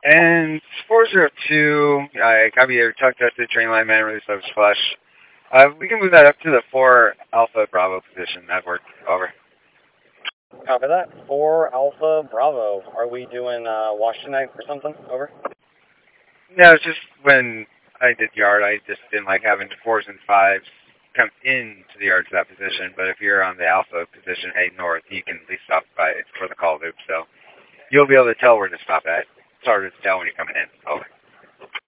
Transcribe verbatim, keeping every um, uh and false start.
And four zero two, I copy your tuck tested train line man release of flush. Uh, we can move that up to the four Alpha Bravo position. That worked. Over. Copy that. four Alpha Bravo. Are we doing uh, wash tonight or something? Over. No, it's just when I did yard, I just didn't like having fours and fives come into the yard to that position. But if you're on the Alpha position heading north, you can at least stop by for the call loop. So you'll be able to tell where to stop at. It's harder to tell when you're coming in. Over.